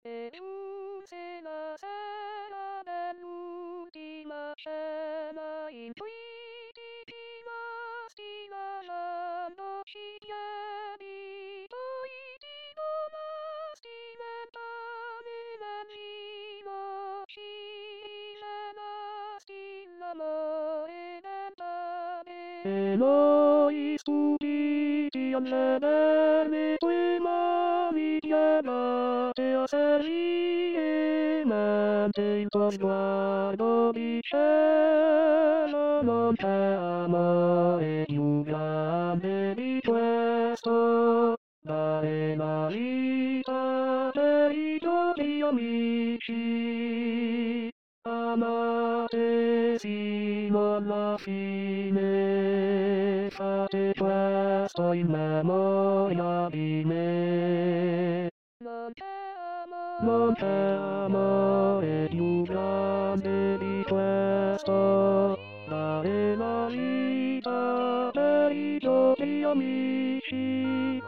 E giunse la sera dell'ultima cena in cui tutti rimasti lasciandoci piedi, poi ti donasti mentale nel vivo, ci rivelasti l'amore del pane. E noi stupiti a vedere le tue mani piegate a servire, mentre il tuo sguardo di cielo non c'è amore più grande di questo, dare la vita per i tuoi amici, amate sino alla fine, fate questo in memoria di me. Non c'è amore più grande di questo, dare la vita per i tuoi amici,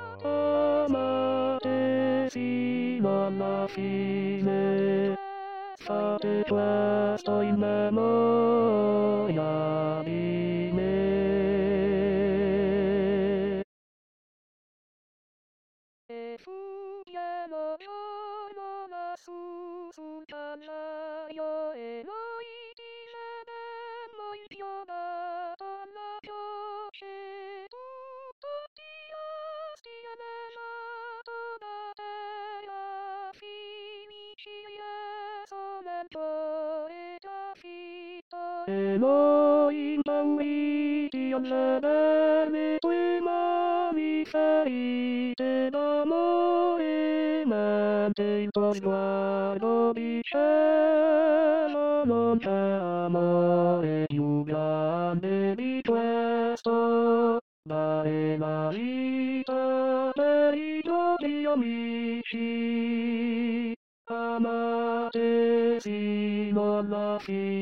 amate sino alla fine, fate questo in memoria di me. E fu pieno giorno lassù sul callaio e noi ti vedemmo inchiodato alla croce, tutto dirasti anelato da terra, finici Gesù mentore trafitto. E noi impauriti a vedere le tue mani ferite d'amore, mentre il tuo sguardo di cielo non c'è amore più grande di questo, dare la vita per i tuoi amici, amate sino alla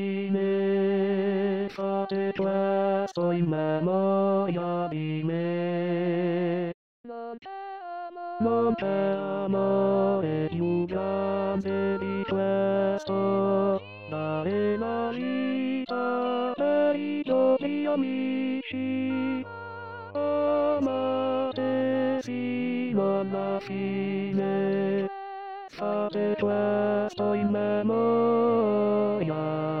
fine, fate questo in memoria di me. Non c'è amore più grande di questo, dare la vita per i tuoi amici, amate sino alla fine, fate questo in memoria